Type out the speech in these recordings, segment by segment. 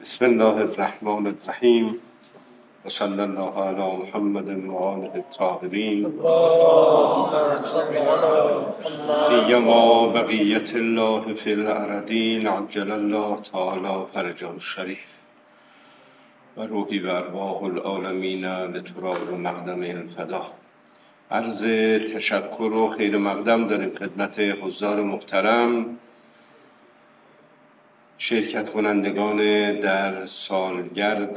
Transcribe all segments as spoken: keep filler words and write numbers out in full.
بسم الله الرحمن الرحیم و صلی الله علی محمد و آله الطاهرین فیما بقیت الله فی الارضین عجل الله تعالی فرجه الشریف و روحی و ارواح العالمین لتراب مقدم الفدا. عرض تشکر و خیر مقدم داریم خدمت حضار محترم، شرکت کنندگان در سالگرد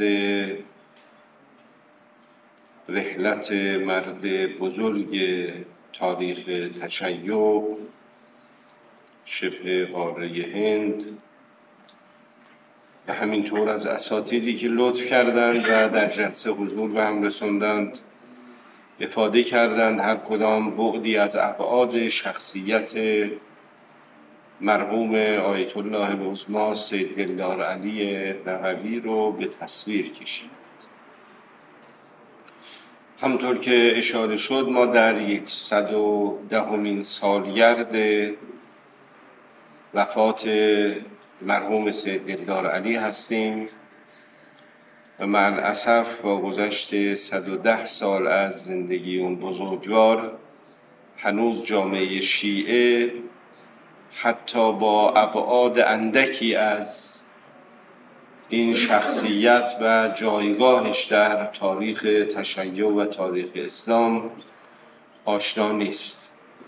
رحلت مرد بزرگ تاریخ تشیع شبه قاره هند و همینطور از اساتیدی که لطف کردند و در جلسه حضور به هم رسوندند، افاده کردند هر کدام بعدی از ابعاد شخصیت مرحوم آیت الله العظمی سید دلدار علی نقوی رو به تصویر کشید. همطور که اشاره شد ما در یکصد و دهمین سالگرد وفات مرحوم سید دلدار علی هستیم و مع الاسف با گذشت صد و ده سال از زندگی اون بزرگوار هنوز جامعه شیعه حتی با ابعاد اندکی از این شخصیت و جایگاهش در تاریخ تشیع و تاریخ اسلام آشنا نیست.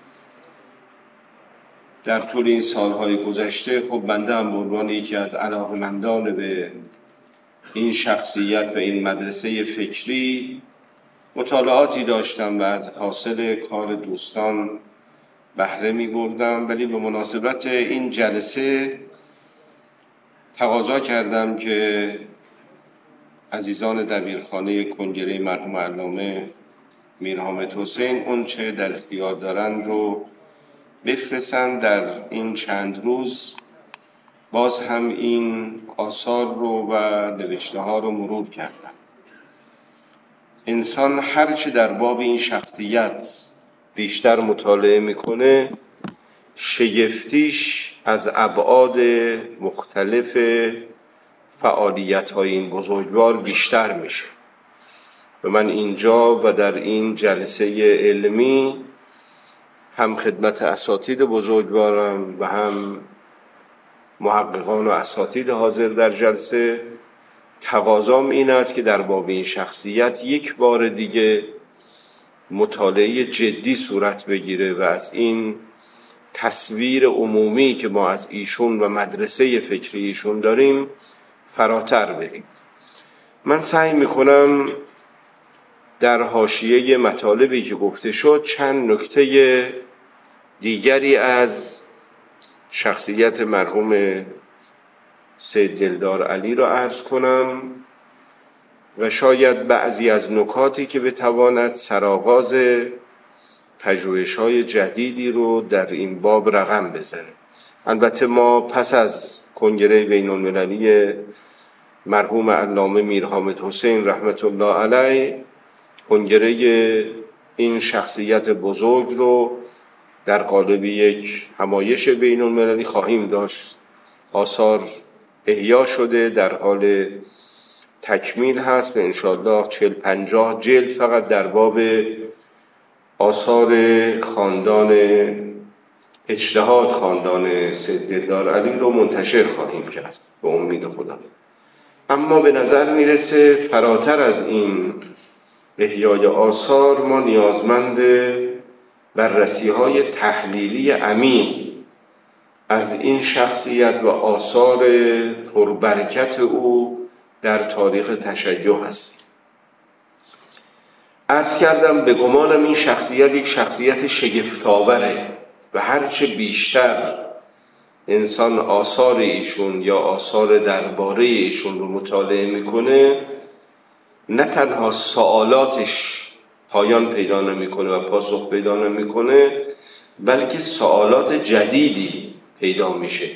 در طول این سالهای گذشته خب بنده هم به عنوان یکی از علاقه‌مندان به این شخصیت و این مدرسه فکری مطالعاتی داشتم و از حاصل کار دوستان بهره می بردم، ولی به مناسبت این جلسه تقاضا کردم که عزیزان دبیرخانه کنگره مرحوم علامه میر حامد حسین اون چه در اختیار دارن رو بفرستن. در این چند روز باز هم این آثار رو و نوشته ها رو مرور کردم. انسان هرچه در باب این شخصیت بیشتر مطالعه میکنه، شگفتیش از ابعاد مختلف فعالیت های این بزرگوار بیشتر میشه و من اینجا و در این جلسه علمی هم خدمت اساتید بزرگوارم و هم محققان و اساتید حاضر در جلسه تقاضام این است که در باب این شخصیت یک بار دیگه مطالعه جدی صورت بگیره و از این تصویر عمومی که ما از ایشون و مدرسه فکری ایشون داریم فراتر بریم. من سعی میکنم در حاشیه مطالبی که گفته شد چند نکته دیگری از شخصیت مرحوم سید دلدار علی را عرض کنم و شاید بعضی از نکاتی که بتواند سرآغاز پژوهش‌های جدیدی رو در این باب رقم بزنه. البته ما پس از کنگره بین المللی مرحوم علامه میر حامد حسین رحمت الله علیه کنگره این شخصیت بزرگ رو در قالب یک همایش بین المللی خواهیم داشت. آثار احیا شده، در حال تکمیل هست و انشاءالله چهل پنجاه جلد فقط در باب آثار خاندان اجتهاد خاندان سید دلدار علی رو منتشر خواهیم کرد به امید خدا. اما به نظر میرسه فراتر از این احیای آثار ما نیازمند بررسی های تحلیلی عمیق از این شخصیت و آثار پربرکت او در تاریخ تشیع هستیم. عرض کردم به گمانم این شخصیت یک شخصیت شگفت‌آوره و هرچه بیشتر انسان آثار ایشون یا آثار درباره ایشون رو مطالعه میکنه، نه تنها سوالاتش پایان پیدا نمیکنه و پاسخ پیدا نمیکنه، بلکه سوالات جدیدی پیدا میشه.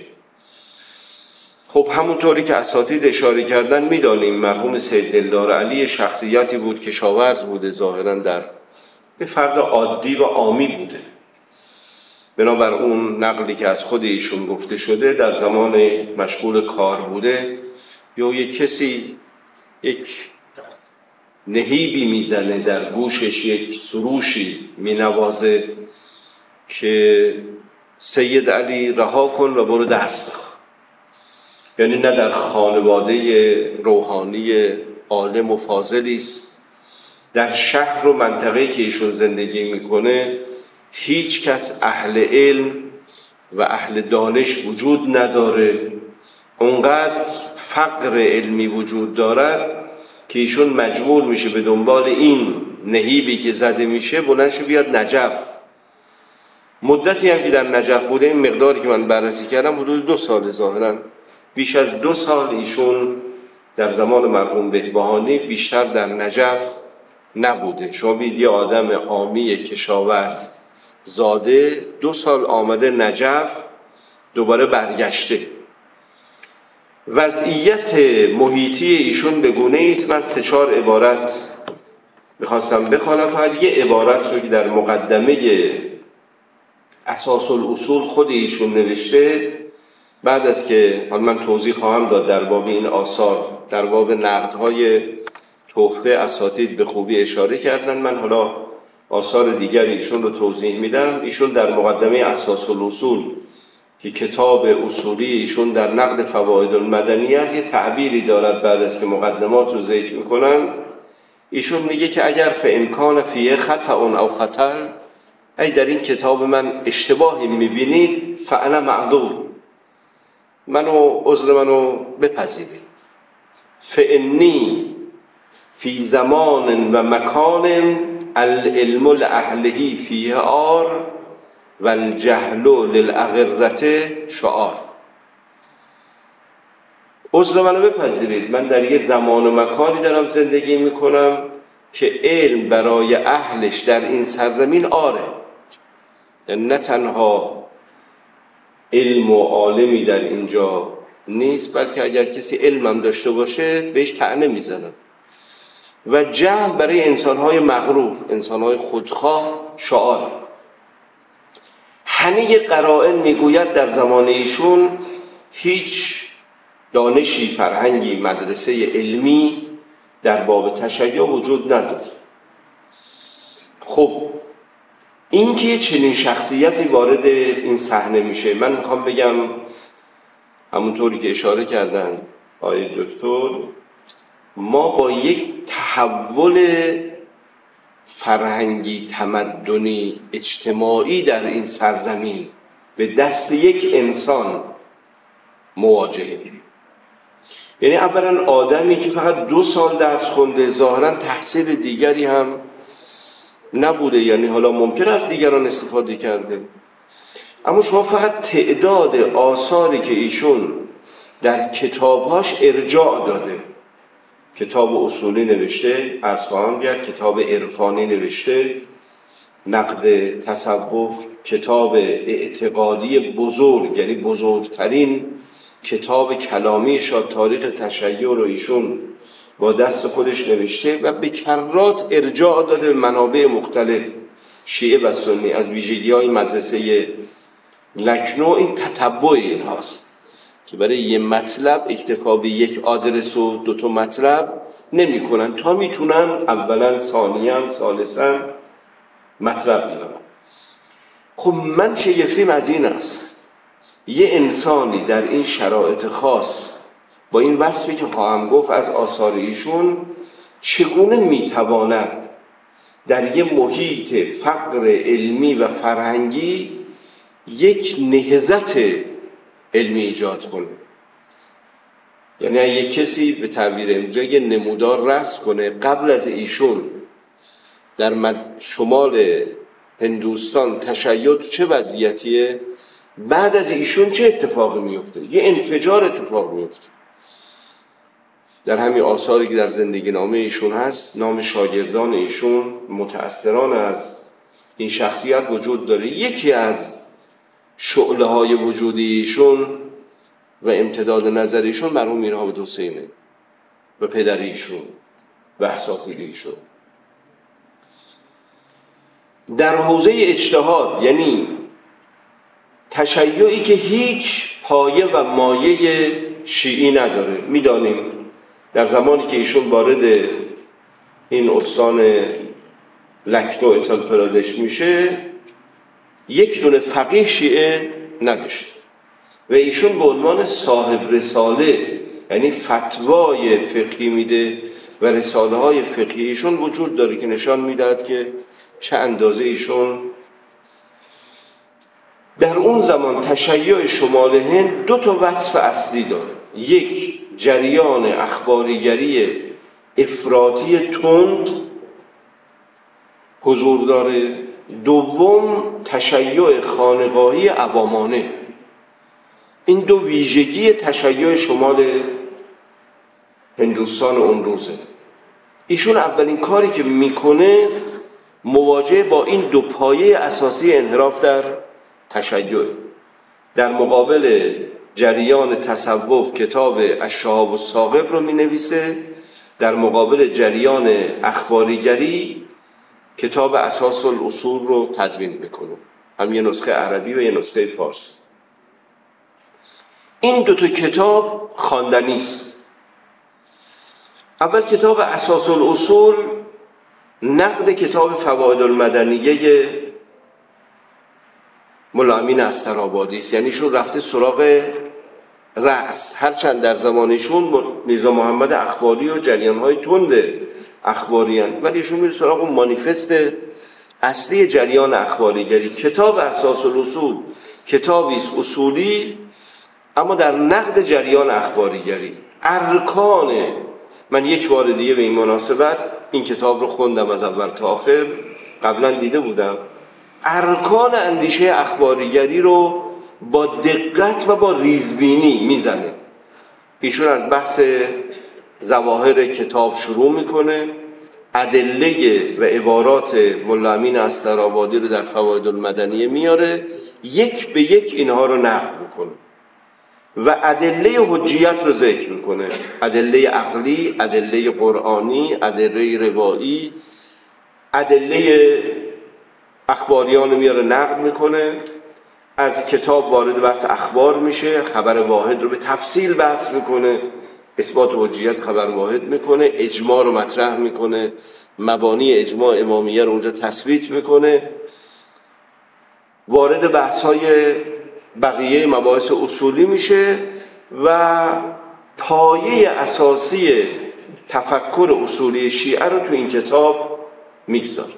خب همونطوری که اساتید اشاره کردن میدانیم مرحوم سید دلدار علی شخصیتی بود که کشاورز بوده، ظاهرا در به فرد عادی و عامی بوده. بنابر اون نقلی که از خود ایشون گفته شده در زمان مشغول کار بوده یا یک کسی یک نهیبی میزنه در گوشش، یک سروشی مینوازه که سید علی رها کن و برو درس بخوان. یعنی نه در خانواده روحانی عالم و فاضلی است، در شهر و منطقه‌ای که ایشون زندگی میکنه هیچ کس اهل علم و اهل دانش وجود نداره. اونقدر فقر علمی وجود دارد که ایشون مجبور میشه به دنبال این نهیبی که زده میشه بلند شه بیاد نجف. مدتی هم که در نجف بوده، این مقداری که من بررسی کردم حدود دو سال، ظاهرا بیش از دو سال ایشون در زمان مرحوم بهبهانی بیشتر در نجف نبوده. شما بید یه آدم عامی کشاورز زاده دو سال آمده نجف، دوباره برگشته. وضعیت محیطی ایشون به گونه‌ای است، من سه چهار عبارت میخواستم بخوانم. فقط یه عبارت رو که در مقدمه اساس الاصول خود ایشون نوشته، بعد از که حالا من توضیح خواهم داد در باب این آثار، در باب نقدهای تحفه اساتید به خوبی اشاره کردن، من حالا آثار دیگر ایشون رو توضیح میدم. ایشون در مقدمه اساس الاصول که کتاب اصولی ایشون در نقد فواید المدنی است، یه تعبیری دارد بعد از که مقدمات رو ذکر میکنن. ایشون میگه که اگر فإنکان فیه خطأ او خطل، ای در این کتاب من اشتباهی میبینید، فانا معذور، منو عذر منو بپذیرید. فإنی فی زمان و مکان العلم لأهله فیه آر و الجهل للأغرة شعار. عذر منو بپذیرید، من در یه زمان و مکانی دارم زندگی میکنم که علم برای اهلش در این سرزمین آره. یعنی نه تنها علم و عالمی در اینجا نیست، بلکه اگر کسی علمم داشته باشه بهش طعنه میزنن. و جهل برای انسانهای مغرور، انسانهای خودخواه شعار. همه قرائن میگوید در زمان ایشون هیچ دانشی، فرهنگی، مدرسه علمی در باب تشیع وجود نداشت. خب این که چنین شخصیتی وارد این صحنه میشه، من میخوام بگم همونطوری که اشاره کردن آقای دکتر، ما با یک تحول فرهنگی، تمدنی، اجتماعی در این سرزمین به دست یک انسان مواجهیم. یعنی اولا آدمی که فقط دو سال درس خونده، ظاهرا تحصیل دیگری هم نبوده، یعنی حالا ممکن است دیگران استفاده کرده، اما شما فقط تعداد آثاری که ایشون در کتابهاش ارجاع داده، کتاب اصولی نوشته، عرض خواهم کرد کتاب عرفانی نوشته، نقد تصوف، کتاب اعتقادی بزرگ، یعنی بزرگترین کتاب کلامی شاد تاریخ تشیع رو ایشون با دست خودش نوشته و به کرات ارجاع داده به منابع مختلف شیعه و سنی. از ویژگی‌های مدرسه لکنو این تتبع این هاست که برای یه مطلب اکتفا به یک آدرس و دو تا مطلب نمی کنن تا میتونن اولا، ثانیاً، ثالثاً مطلب بیارن. خب من شگفتیم از این است یه انسانی در این شرایط خاص با این وصفی که خواهم گفت از آثار ایشون چگونه میتواند در یه محیط فقر علمی و فرهنگی یک نهضت علمی ایجاد کنه. یعنی یک کسی به تعبیر امروزی یه نمودار رسم کنه، قبل از ایشون در شمال هندوستان تشیع چه وضعیتیه، بعد از ایشون چه اتفاقی میفته، یه انفجار اتفاق میفته. در همین آثاری که در زندگی نامه ایشون هست، نام شاگردان ایشون متأثران از این شخصیت وجود داره. یکی از شعله های وجودی ایشون و امتداد نظر ایشون مرحوم میرحمد حسینه و پدر ایشون و اساتید ایشون. در حوزه اجتهاد، یعنی تشیعی که هیچ پایه و مایه شیعی نداره. میدانیم در زمانی که ایشون وارد این استان لکنو تمپرادش میشه یک دونه فقیه شیعه نداشت و ایشون به عنوان صاحب رساله، یعنی فتوای فقهی میده و رساله های فقهی ایشون وجود داره که نشان میدهد که چه اندازه ایشون در اون زمان تشیع شمال هند دو تا وصف اصلی داره. یک، جریان اخباریگری افراطی تند حضور داره. دوم، تشیع خانقاهی عوامانه. این دو ویژگی تشیع شمال هندوستان اون روزه. ایشون اولین کاری که میکنه مواجهه با این دو پایه اساسی انحراف در تشیع. در مقابل جریان تصوف کتاب الشهاب الثاقب رو می نویسه، در مقابل جریان اخباریگری کتاب اساس الاصول رو تدوین میکنه، هم یه نسخه عربی و یه نسخه فارسی. این دو تا کتاب خواندنی است. اول کتاب اساس الاصول نقد کتاب فواید المدنیه مولا امین استرآبادی است، یعنی شون رفته سراغ رأس، هرچند در زمانشون میرزا محمد اخباری و جریان‌های تند اخباریان، ولی ایشون میره سراغ مانیفست اصلی جریان اخباریگری. کتاب اساس الاصول کتابی است اصولی اما در نقد جریان اخباریگری. ارکان، من یک بار دیگه به این مناسبت این کتاب رو خوندم از اول تا آخر، قبلا دیده بودم، ارکان اندیشه اخباریگری رو با دقت و با ریزبینی میزنه. ایشون از بحث ظواهر کتاب شروع میکنه، ادله و عبارات مولا امین استرآبادی رو در فواید المدنیه میاره، یک به یک اینها رو نقد میکنه و ادله حجیت رو ذکر میکنه، ادله عقلی، ادله قرآنی، ادله روایی، ادله اخباریان میاره نقد میکنه. از کتاب وارد بحث اخبار میشه، خبر واحد رو به تفصیل بحث میکنه، اثبات حجیت خبر واحد میکنه، اجماع رو مطرح میکنه، مبانی اجماع امامیه رو اونجا تثبیت میکنه، وارد بحث‌های بقیه مباحث اصولی میشه و پایه اساسی تفکر اصولی شیعه رو تو این کتاب میگذاره.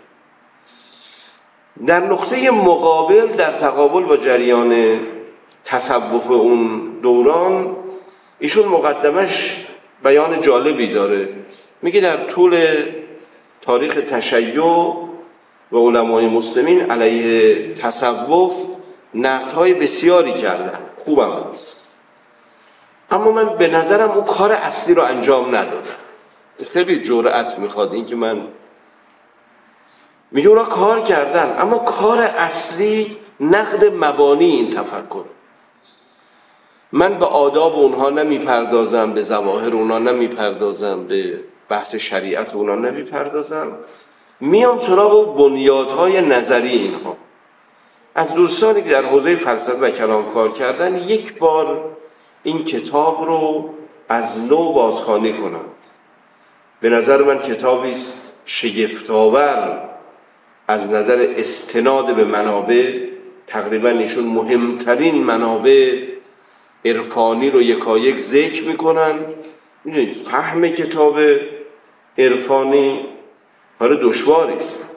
در نقطه مقابل، در تقابل با جریان تصوف اون دوران، ایشون مقدمش بیان جالبی داره. میگه در طول تاریخ تشیع و علمای مسلمین علیه تصوف نقدهای بسیاری کردن، خوبم نیست، اما من به نظرم اون کار اصلی رو انجام ندادم. خیلی جرأت میخواد این که من میگه اونا کار کردن اما کار اصلی نقد مبانی این تفکر. من به آداب اونها نمیپردازم، به ظواهر اونها نمیپردازم، به بحث شریعت اونها نمیپردازم، میام سراغ بنیادهای نظری اینها. از دوستانی که در حوزه فلسفه و کلام کار کردن یک بار این کتاب رو از نو بازخوانی کنند. به نظر من کتابی است شگفت‌آور از نظر استناد به منابع. تقریبا ایشون مهمترین منابع عرفانی رو یکایک ذکر میکنن. میدونید فهم کتاب عرفانی کار دشواری است.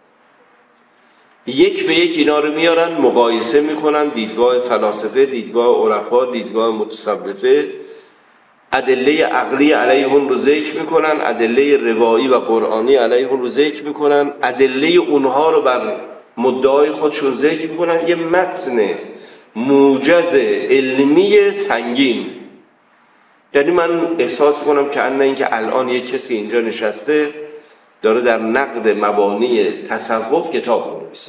یک به یک اینا رو میارن مقایسه میکنن، دیدگاه فلاسفه، دیدگاه عرفا، دیدگاه متصوفه، ادله عقلی علیهم رو ذکر میکنن، ادله روایی و قرآنی علیهم رو ذکر میکنن، ادله اونها رو بر مدعای خودشون ذکر میکنن. یه متن موجز علمی سنگین. یعنی من احساس کنم که ان اینکه الان یه کسی اینجا نشسته داره در نقد مبانی تصوف کتاب می‌نویسه.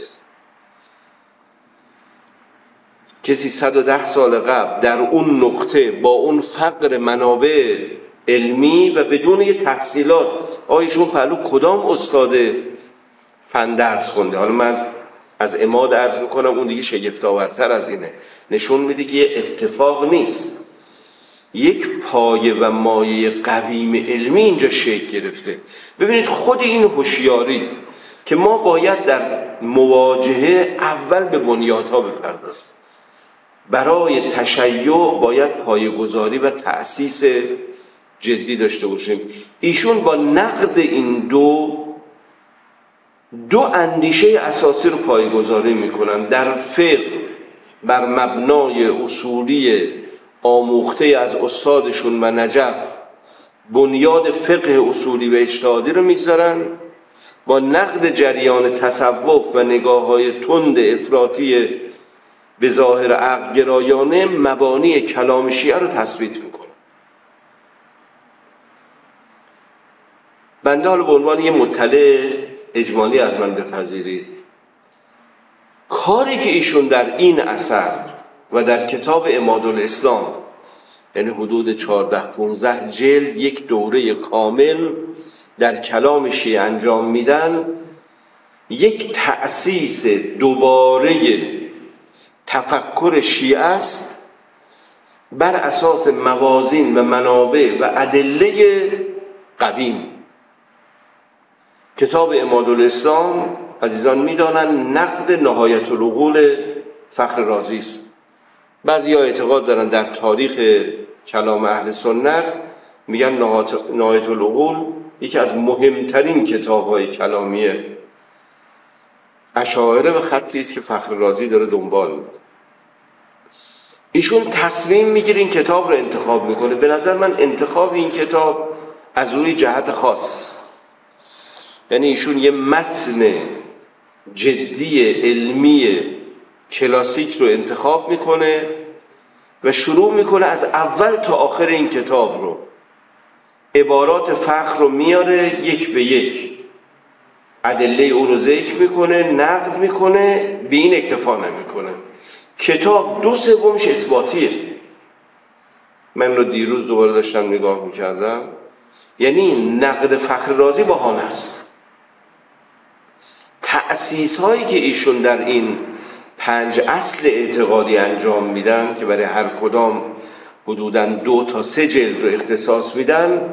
کسی صد و ده سال قبل در اون نقطه با اون فقر منابع علمی و بدون یه تحصیلات، آیشون پهلو کدام استاد فن درس خونده؟ حالا من از عماد عرض میکنم اون دیگه شگفت‌آورتر از اینه، نشون میده که یه اتفاق نیست. یک پایه و مایه قویم علمی اینجا شکل گرفته. ببینید خود این هوشیاری که ما باید در مواجهه اول به بنیادها بپردازیم. برای تشیع باید پایه‌گذاری و تأسیس جدی داشته باشیم. ایشون با نقد این دو دو اندیشه اساسی رو پایه‌گذاری میکنن. در فقه بر مبنای اصولی آموخته از استادشون و نجف بنیاد فقه اصولی و اجتهادی رو میگذارن، با نقد جریان تصوف و نگاه‌های تند افراطی به ظاهر عقل گرایانه مبانی کلام شیعه رو تثبیت میکنه. بنده حالا به عنوان یه مطلع اجمالی از من بپذیرید، کاری که ایشون در این اثر و در کتاب عمادالاسلام، یعنی حدود چهارده پانزده جلد، یک دوره کامل در کلام شیعه انجام میدن، یک تأسیس دوباره تفکر شیعه است بر اساس موازین و منابع و ادله قدیم. کتاب عمادالاسلام عزیزان میدانند نقد نهایت العقول فخر رازی است. بعضی‌ها اعتقاد دارن در تاریخ کلام اهل سنت میگن نهایت العقول یکی از مهمترین کتاب‌های کلامی اشاعره و خطی است که فخر رازی داره دنبال میکنه. ایشون تصمیم میگیره این کتاب رو انتخاب میکنه. به نظر من انتخاب این کتاب از روی جهت خاص است. یعنی ایشون یه متن جدی علمی کلاسیک رو انتخاب میکنه و شروع میکنه از اول تا آخر این کتاب رو، عبارات فخر رو میاره یک به یک، ادله او رو ذکر میکنه، نقد میکنه، به این اکتفا نمیکنه. کتاب دو سومش اثباتیه. من رو دیروز دوباره داشتم نگاه میکردم، یعنی نقد فخر رازی بهانه است. تأسیس هایی که ایشون در این پنج اصل اعتقادی انجام میدن که برای هر کدام حدوداً دو تا سه جلد رو اختصاص میدن،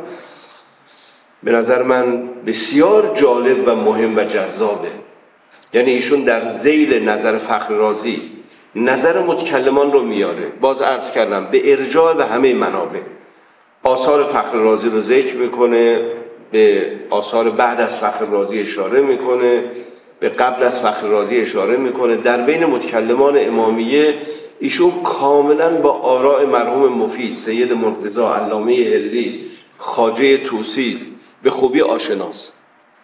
به نظر من بسیار جالب و مهم و جذابه. یعنی ایشون در ذیل نظر فخر رازی نظر متکلمان رو میاره، باز عرض کردم به ارجاع به همه منابع. آثار فخر رازی رو ذکر میکنه، به آثار بعد از فخر رازی اشاره میکنه، به قبل از فخر رازی اشاره میکنه. در بین متکلمان امامیه ایشون کاملا با آراء مرحوم مفید، سید مرتضی، علامه حلی، خواجه طوسی به خوبی آشناست.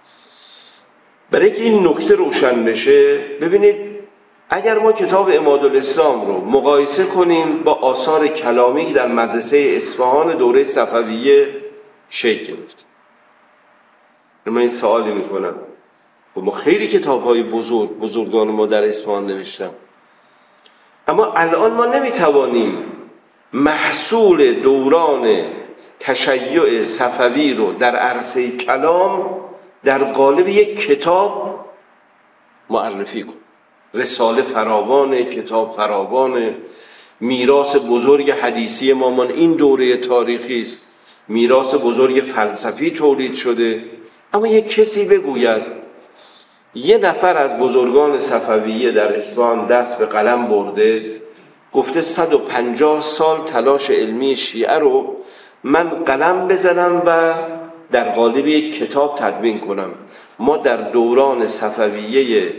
برای که این نکته روشن بشه، ببینید اگر ما کتاب عمادالاسلام رو مقایسه کنیم با آثار کلامی که در مدرسه اصفهان دوره صفویه شکل گرفت، من این سوالی میکنم، خب ما خیلی کتاب‌های بزرگ بزرگان ما در اصفهان نوشتن، اما الان ما نمیتوانیم محصول دوران تشیع صفوی رو در عرصه کلام در قالب یک کتاب معرفی کنیم. رساله فراوانه، کتاب فراوانه، میراث بزرگ حدیثی ما من این دوره تاریخی است، میراث بزرگ فلسفی تولید شده. اما یک کسی بگوید یه نفر از بزرگان صفویه در اصفهان دست به قلم برده، گفته صد و پنجاه سال تلاش علمی شیعه رو من قلم بزنم و در قالب یک کتاب تدوین کنم. ما در دوران صفویه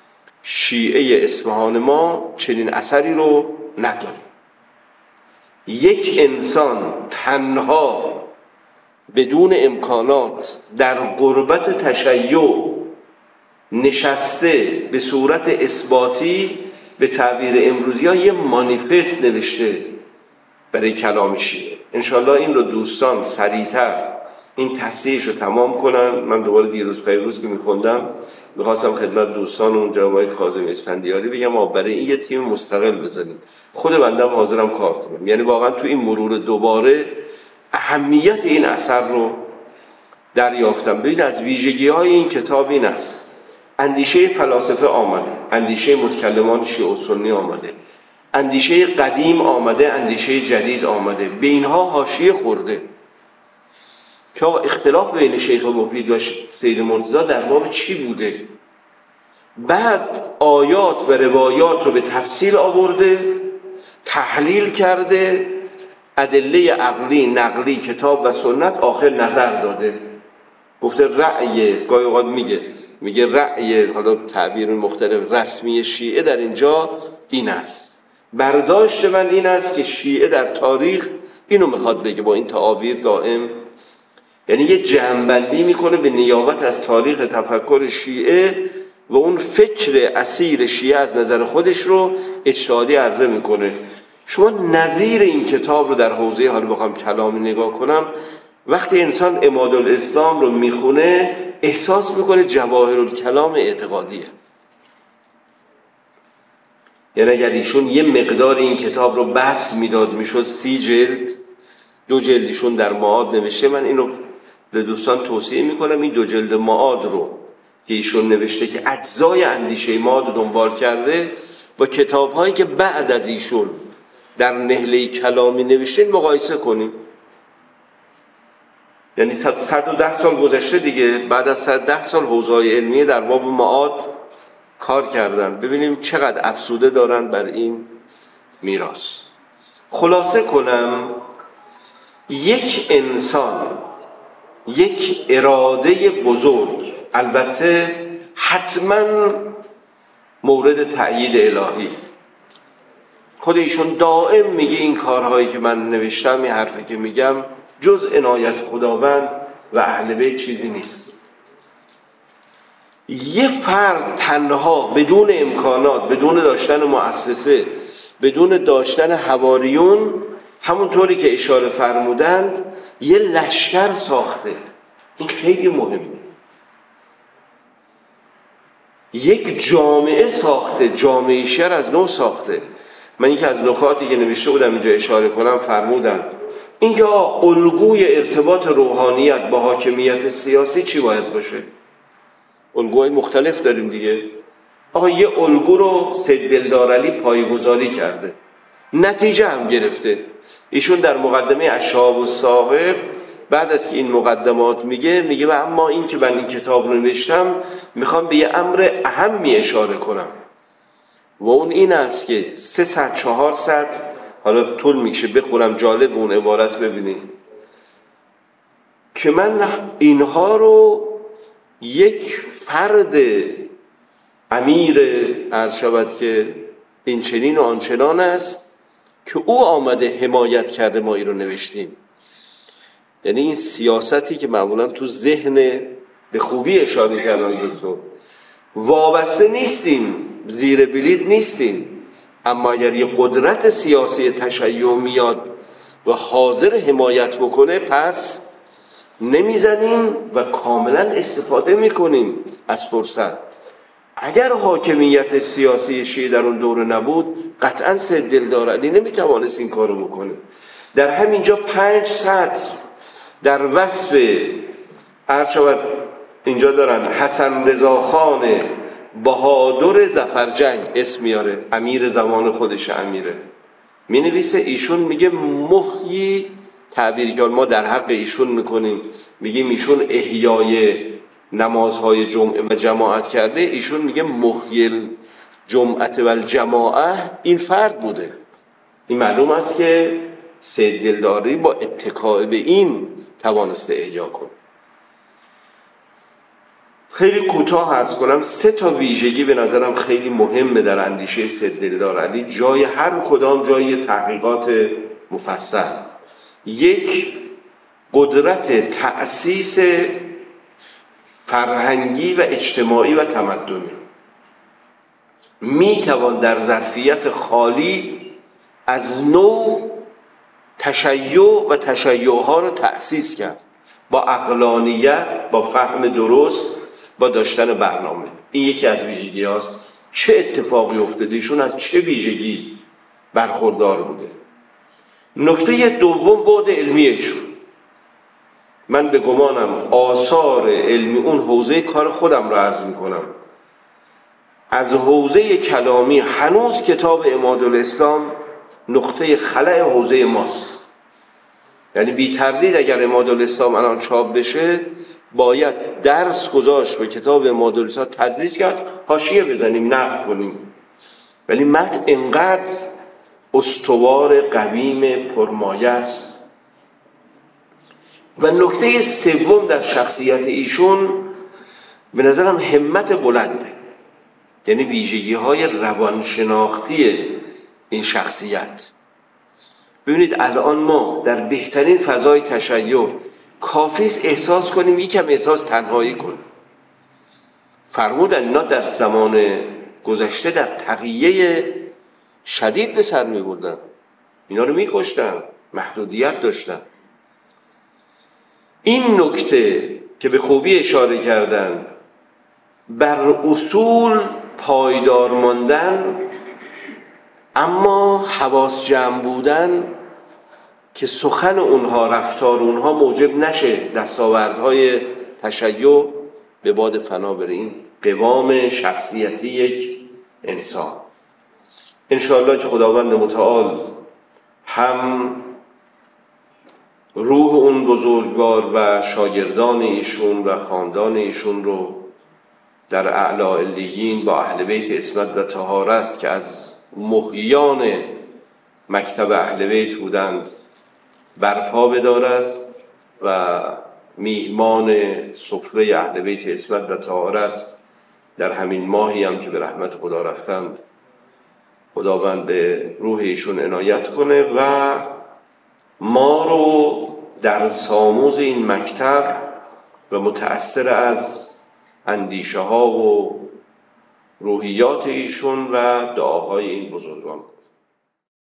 شیعه اصفهان ما چنین اثری رو نداریم. یک انسان تنها بدون امکانات در غربت تشیع نشسته به صورت اثباتی، به تعبیر امروزی ها یه مانیفست نوشته برای کلام شیعه. انشالله این رو دوستان سریعتر این تصحیحش رو تمام کنن. من دوباره دیروز پیروز که میخوندم میخواستم خدمت دوستان اون جناب کاظم اسفندیاری بگم ما برای این یه تیم مستقل بزنیم، خود بندم حاضرم کار کنم. یعنی واقعا تو این مرور دوباره اهمیت این اثر رو دریافتم. ببین از ویژگی های این کتاب این است: اندیشه فلاسفه آمده، اندیشه متکلمان شیعه و سنی آمده، اندیشه قدیم آمده، اندیشه جدید آمده، به اینها حاشیه خورده که اختلاف بین شیخ مفید و سید مرتضی در باب چی بوده. بعد آیات و روایات رو به تفصیل آورده، تحلیل کرده، ادله عقلی نقلی کتاب و سنت آخر نظر داده، گفته رأی، گاهی اوقات میگه میگه رأی، حالا تعبیر مختلف، رسمی شیعه در اینجا این است، برداشت من این است که شیعه در تاریخ اینو میخواد بگه با این تعابیر دائم، یعنی یه جمع‌بندی میکنه به نیابت از تاریخ تفکر شیعه و اون فکر اصیل شیعه از نظر خودش رو اجتهادی عرضه میکنه. شما نظیر این کتاب رو در حوزه، حالا بخوام کلامی نگاه کنم، وقتی انسان عمادالاسلام رو میخونه احساس میکنه جواهرالکلام اعتقادیه. یعنی اگر ایشون یه مقدار این کتاب رو بس میداد میشد سی جلد، دو جلدیشون در معاد نوشته، من اینو به دوستان توصیه میکنم این دو جلد معاد رو که ایشون نوشته که اجزای اندیشه معاد رو دنبال کرده با کتاب‌هایی که بعد از ایشون در نهله کلامی نوشته مقایسه کنیم. یعنی صد و ده سال گذشته دیگه، بعد از صد و ده سال حوزه‌های علمیه در باب معاد کار کردن، ببینیم چقدر افزوده دارن بر این میراث. خلاصه کنم، یک انسان یک اراده بزرگ، البته حتما مورد تأیید الهی، خود ایشون دائم میگه این کارهایی که من نوشتم، این حرفی که میگم جز عنایت خداوند و اهل بیت چیزی نیست. یه فرد تنها بدون امکانات، بدون داشتن مؤسسه، بدون داشتن حواریون، همونطوری که اشاره فرمودند یه لشکر ساخته. این خیلی مهمه. یک جامعه ساخته، جامعه شر از نو ساخته. من یکی از نکاتی که نوشته بودم اینجا اشاره کنم، فرمودن اینکه الگوی ارتباط روحانیت با حاکمیت سیاسی چی باید باشه؟ الگوهای مختلف داریم دیگه. آقا یه الگو رو سید دلدارعلی پایه‌گذاری کرده، نتیجه هم گرفته. ایشون در مقدمه الشهاب الثاقب بعد از که این مقدمات میگه میگه و اما این که من این کتاب رو نوشتم میخوام به یه امر اهمی اشاره کنم و اون این است که سه ساعت چهار ساعت، حالا طول میکشه بخونم، جالب اون عبارت ببینید که من اینها رو یک فرد امیر عرض شود که این چنین و آنچنان است که او آمده حمایت کرده ما این رو نوشتیم. یعنی این سیاستی که معمولا تو ذهن، به خوبی اشاره کردن دکتر، وابسته نیستیم، زیر بلید نیستیم، اما اگر یه قدرت سیاسی تشیع میاد و حاضر حمایت بکنه پس نمیزنیم و کاملا استفاده میکنیم از فرصت. اگر حاکمیت سیاسی شیعه در اون دوره نبود قطعا سید دلدارعلی نمیتوانست این کارو بکنه. در همینجا پنج سطر در وصف عرض شود اینجا دارن حسن رضا خان بهادر ظفرجنگ اسم میاره، امیر زمان خودش امیره، می نویسه ایشون میگه محیی، تعبیری که ما در حق ایشون میکنیم میگیم ایشون احیای نمازهای جمعه و جماعت کرده، ایشون میگه محیی جمعت و الجماعه این فرد بوده. این معلوم است که سید دلداری با اتکاء به این توانسته احیا کنه. خیلی کوتاه عرض کنم، سه تا ویژگی به نظرم خیلی مهمه در اندیشه سید دلدارعلی، جای هر کدام جای تحقیقات مفصل. یک، قدرت تأسیس فرهنگی و اجتماعی و تمدنی. میتوان در ظرفیت خالی از نو تشیع و تشیعها رو تأسیس کرد، با عقلانیت، با فهم درست، با داشتن برنامه. این یکی از ویژگی هاست. چه اتفاقی افتاده، ایشون از چه ویژگی برخوردار بوده. نکته دوم، بعد علمی ایشون. من به گمانم آثار علمی، اون حوزه کار خودم رو عرض میکنم، از حوزه کلامی هنوز کتاب عمادالاسلام نقطه خلأ حوزه ماست. یعنی بی تردید اگر عمادالاسلام الان چاپ بشه باید درس گذاشت به کتاب عمادالاسلام، تدریس کرد، حاشیه بزنیم، نقد کنیم. ولی متن انقدر استوار، قویم، پرمایه است. و نکته سوم در شخصیت ایشون به نظرم همت بلنده، یعنی ویژگی های روانشناختی این شخصیت. ببینید الان ما در بهترین فضای تشیع کافیست احساس کنیم، یکم احساس تنهایی کنیم. فرمودن اینا در زمان گذشته در تقیه شدید به سر می بردن، اینا رو می کشتن، محدودیت داشتن. این نکته که به خوبی اشاره کردن، بر اصول پایدار ماندن اما حواس جمع بودن که سخن اونها، رفتار اونها موجب نشه دستاوردهای تشیع به باد فنا بره. این قوام شخصیتی یک انسان. انشاءالله که خداوند متعال هم روح اون بزرگوار و شاگردان ایشون و خاندان ایشون رو در اعلی علیین با اهل بیت عصمت و طهارت که از محییان مکتب اهل بیت بودند برپا بدارد و میهمان سفره اهل بیت عصمت و طهارت در همین ماهی هم که به رحمت خدا رفتند خداوند به روح ایشون عنایت کنه و ما رو در ساموز این مکتب و متأثر از اندیشه ها و روحیات ایشون و دعاهای این بزرگان